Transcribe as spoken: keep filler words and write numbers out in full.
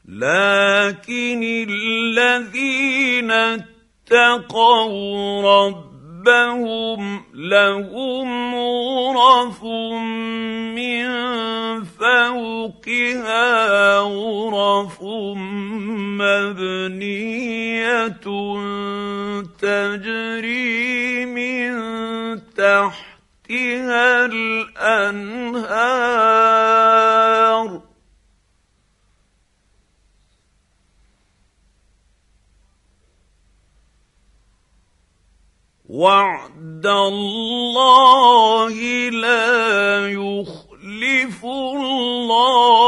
لكن الذين اتقوا ربهم لهم غرف من فوقها غرف مبنيه تجري من تحتها الانهار وعد الله لا يخلف الله